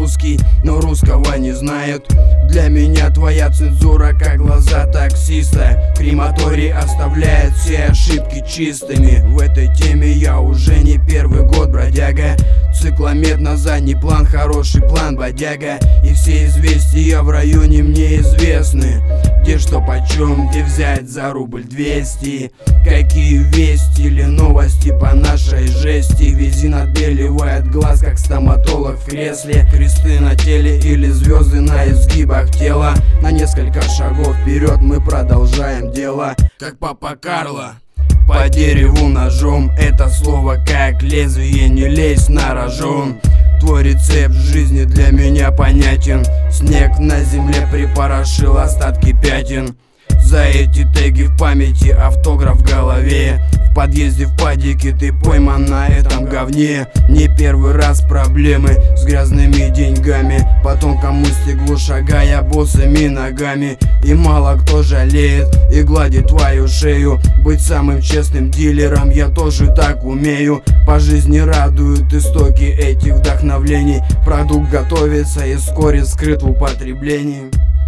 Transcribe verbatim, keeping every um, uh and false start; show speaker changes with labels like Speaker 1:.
Speaker 1: русский, но русского не знает. Для меня твоя цензура как глаза таксиста. Крематорий оставляет все ошибки чистыми. В этой теме я уже не первый год, бродяга. Цикломет на задний план, хороший план, бодяга. И все известия в районе мне известны. Где что почем, где взять за рубль двести. Какие вести или новости по нашей жести. Визин отбеливает глаз, как стоматолог в кресле. Кресты на теле или звезды на изгибах тела. На несколько шагов вперед мы продолжаем дело. Как папа Карло по дереву ножом. Это слово как лезвие, не лезь на рожон. Твой рецепт жизни для меня понятен. Снег на земле припорошил остатки пятен. За эти теги в памяти, автограф в голове. В подъезде в падике ты пойман на этом говне. Не первый раз проблемы с грязными деньгами. По тонкому стеклу шагая босыми ногами. И мало кто жалеет и гладит твою шею. Быть самым честным дилером я тоже так умею. По жизни радуют истоки этих вдохновлений. Продукт готовится и вскоре скрыт в употреблении.